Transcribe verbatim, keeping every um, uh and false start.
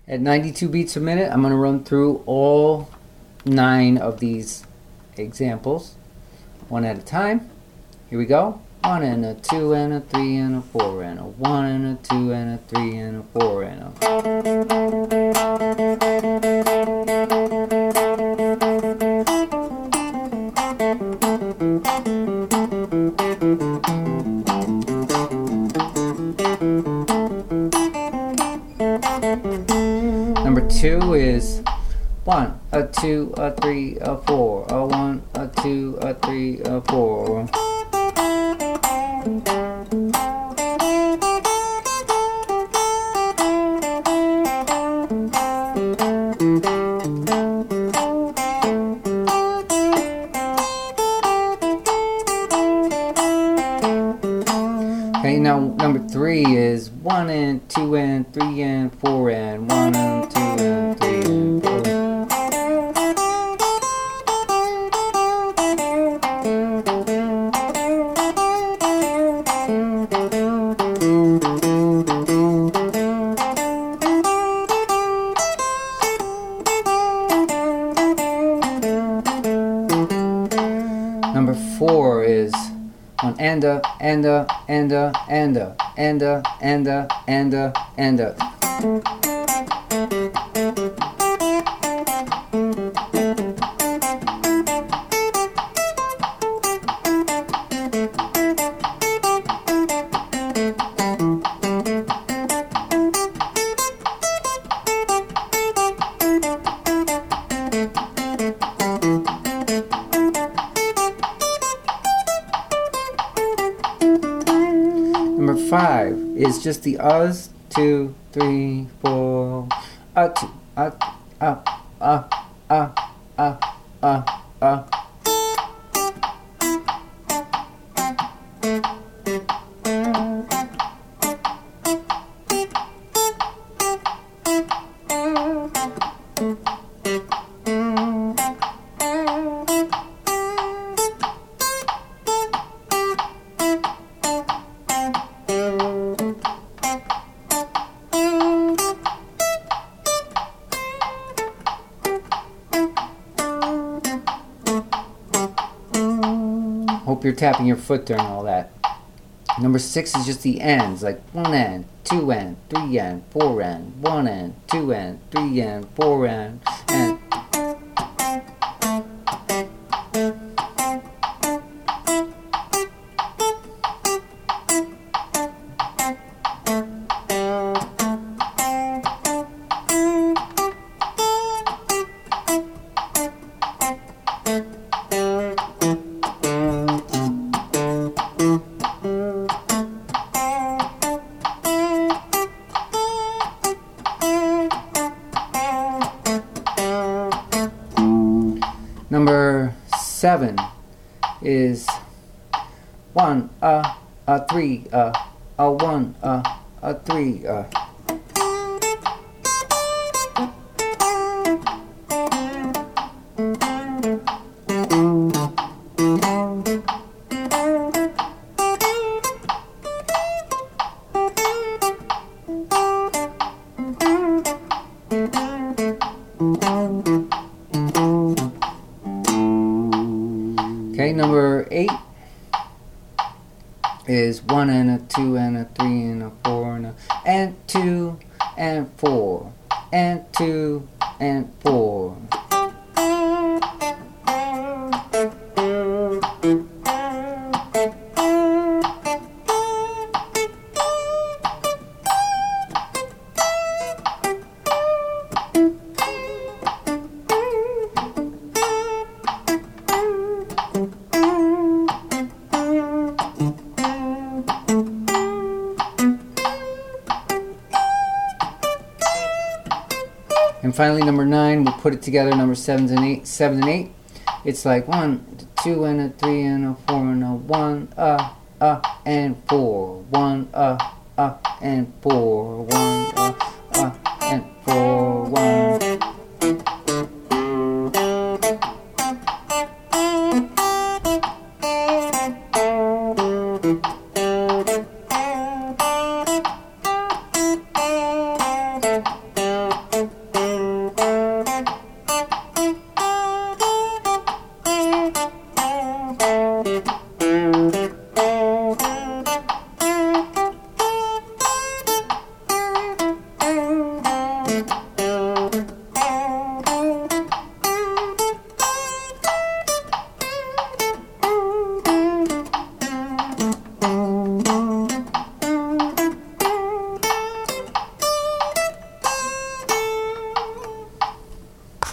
At ninety-two beats a minute, I'm going to run through all nine of these examples, one at a time. Here we go. One and a two and a three and a four and a one and a two and a three and a four and a... Number two is one, a two, a three, a four, a one, a two, a three, a four. Okay, now number three is one and two and three and four and one and two and three and four. Number four is one and a, and a, and a, and a, and a, and a, and a, and a. Number five is just the us, two, three, four, uh, two, uh, uh, uh, uh, uh, uh, uh. Hope you're tapping your foot during all that. Number six is just the ends, like one end, two end, three end, four end, one end, two end, three end, four end, and number seven is one, uh, a three, uh, a one, uh, a three, uh. Okay, number eight is one and a two and a three and a four and a and two and four and two and four. And finally, number nine, we'll put it together. Number seven and eight, seven and eight. It's like one, two, and a three, and a four, and a one, uh, uh, and four, one, uh, uh, and four, one, uh, uh, and four, one.